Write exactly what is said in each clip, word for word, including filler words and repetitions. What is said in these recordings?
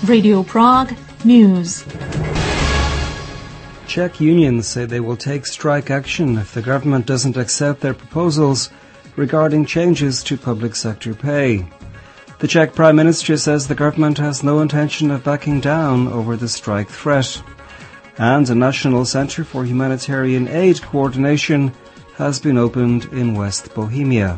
Radio Prague News. Czech unions say they will take strike action if the government doesn't accept their proposals regarding changes to public sector pay. The Czech Prime Minister says the government has no intention of backing down over the strike threat. And a National Centre for Humanitarian Aid Coordination has been opened in West Bohemia.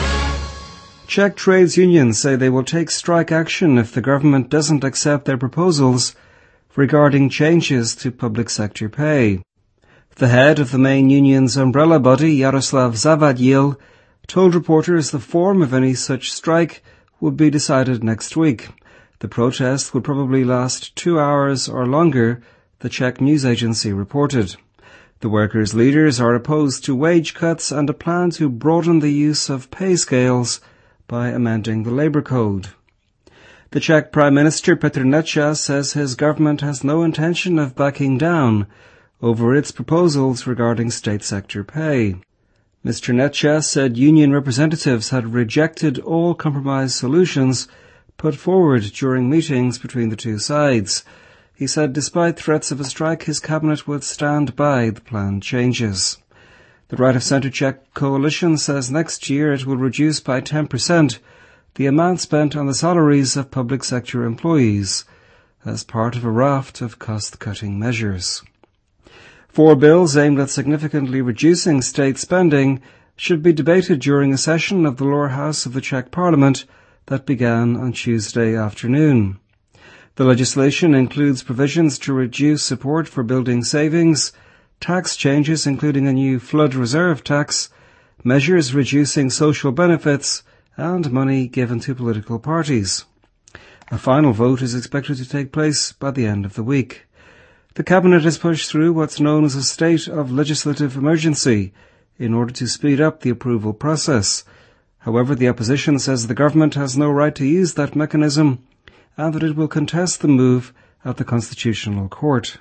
Czech trades unions say they will take strike action if the government doesn't accept their proposals regarding changes to public sector pay. The head of the main union's umbrella body, Jaroslav Zavadil, told reporters the form of any such strike would be decided next week. The protest would probably last two hours or longer, the Czech news agency reported. The workers' leaders are opposed to wage cuts and a plan to broaden the use of pay scales by amending the labour code. The Czech Prime Minister Petr Nečas says his government has no intention of backing down over its proposals regarding state sector pay. Mister Nečas said union representatives had rejected all compromise solutions put forward during meetings between the two sides. He said despite threats of a strike, his cabinet would stand by the planned changes. The right-of-centre Czech coalition says next year it will reduce by ten percent the amount spent on the salaries of public sector employees as part of a raft of cost-cutting measures. Four bills aimed at significantly reducing state spending should be debated during a session of the lower house of the Czech Parliament that began on Tuesday afternoon. The legislation includes provisions to reduce support for building savings, tax changes including a new flood reserve tax, measures reducing social benefits, and money given to political parties. A final vote is expected to take place by the end of the week. The Cabinet has pushed through what's known as a state of legislative emergency in order to speed up the approval process. However, the opposition says the government has no right to use that mechanism and that it will contest the move at the Constitutional Court.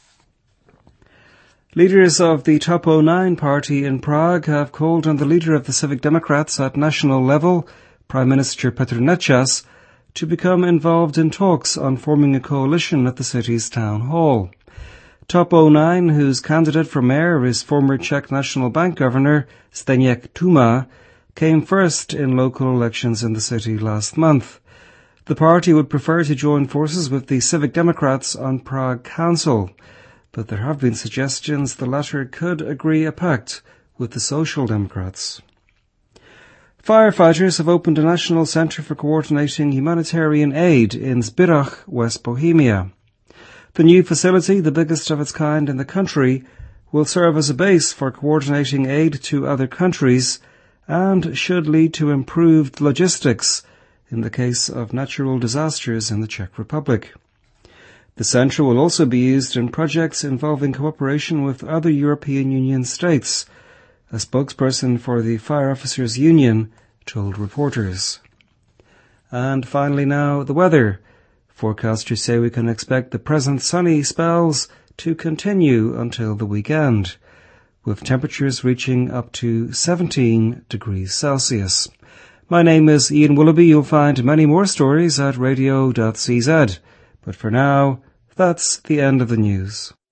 Leaders of the Top O nine party in Prague have called on the leader of the Civic Democrats at national level, Prime Minister Petr Nečas, to become involved in talks on forming a coalition at the city's town hall. Top O nine, whose candidate for mayor is former Czech National Bank Governor Zdeněk Tuma, came first in local elections in the city last month. The party would prefer to join forces with the Civic Democrats on Prague Council, but there have been suggestions the latter could agree a pact with the Social Democrats. Firefighters have opened a national centre for coordinating humanitarian aid in Zbirach, West Bohemia. The new facility, the biggest of its kind in the country, will serve as a base for coordinating aid to other countries and should lead to improved logistics in the case of natural disasters in the Czech Republic. The centre will also be used in projects involving cooperation with other European Union states, a spokesperson for the Fire Officers Union told reporters. And finally now, the weather. Forecasters say we can expect the present sunny spells to continue until the weekend, with temperatures reaching up to seventeen degrees Celsius. My name is Ian Willoughby. You'll find many more stories at radio dot c z. But for now, that's the end of the news.